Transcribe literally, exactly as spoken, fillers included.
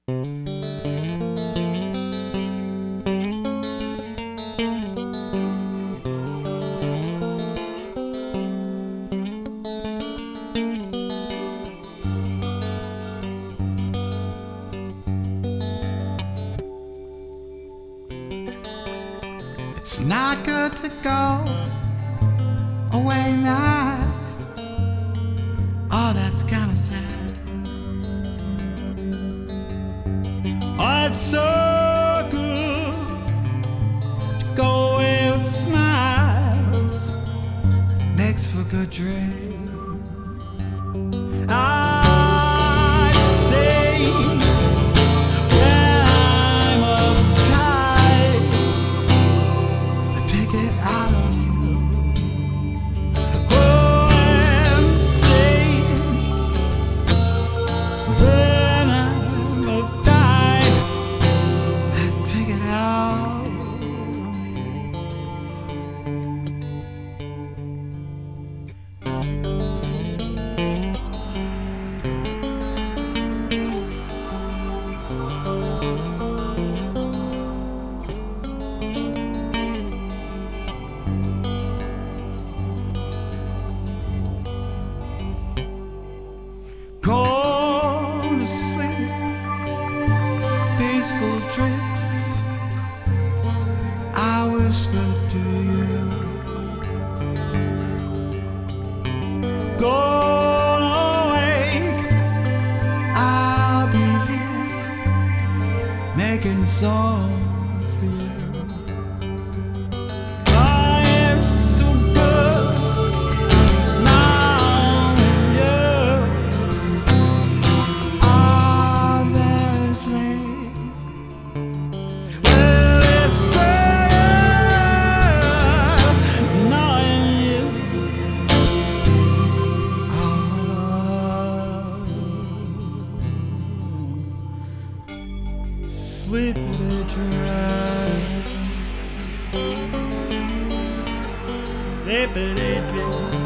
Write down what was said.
It's not good to go away now. Oh, that's kind of sad. Oh, it's so good to go away with smiles. Makes for good dreams. Ah, it seems when I'm uptight, I take it out on you. Oh, it seems when I'm uptight, I take it out. Go to sleep, peaceful dreams I whisper to you. Go awake, I'll be here making songs for you. Sleepily dry, sleepily dry.